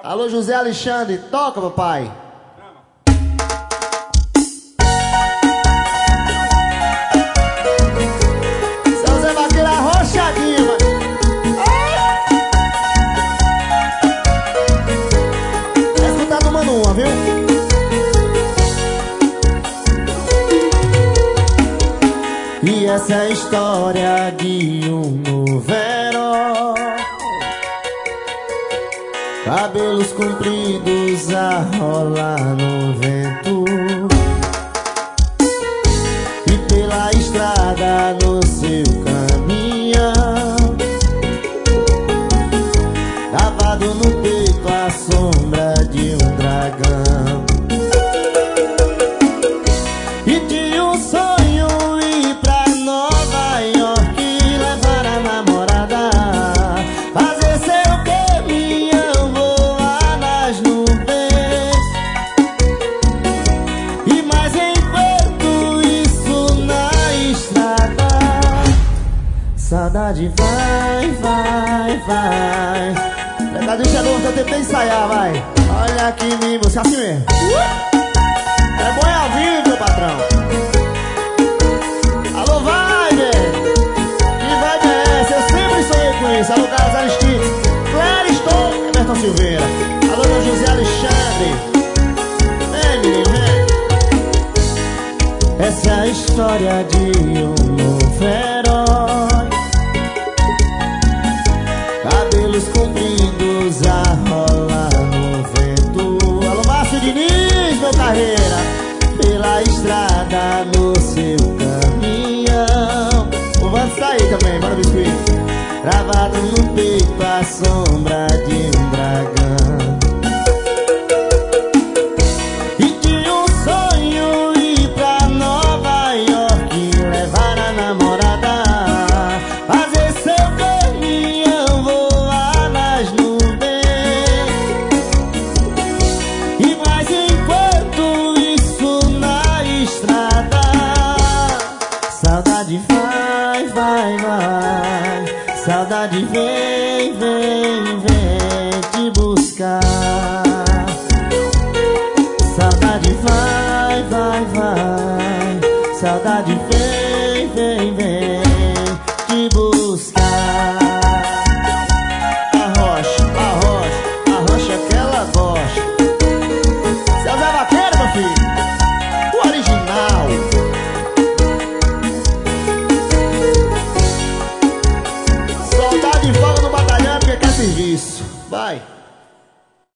Alô, José Alexandre, toca, papai. Seu Zé Vaqueiro arrochadinho, mano. Vai escutar do Mano Uma, viu? E essa é a história de um novo herói, cabelos compridos a rolar no vento, e pela estrada no seu caminhão, cravado no peito a sombra de um dragão. E tinha um sonho ir pra Nova York, levar a namorada, fazer seu caminhão voar nas nuvens. E mais enquanto isso na estrada, saudade vai, vai, vai. Deixa novo, eu tentei ensaiar, vai. Olha aqui em mim, você assim mesmo. É bom ao vivo, meu patrão. Alô, vai, velho. Que vai é essa? Eu sempre sonhei com isso. Alô, Carlos Aristides, Clériston, Emerson Silveira. Alô, meu José Alexandre. Vem, menino, vem. Essa é a história de um novo herói, cabelos compridos a rolar no vento. Alô, Márcio Diniz, meu carreira, pela estrada no seu caminhão. O Vando tá aí também, bora biscoito. Gravado no peito a sombra de um dragão. E tinha um sonho ir pra Nova York, levar a namorada, fazer seu caminhão voar nas nuvens. E mais enquanto isso na estrada, saudade vai, vai, vai. Saudade vem, vem, vem te buscar. Saudade vai, vai, vai. Saudade vem.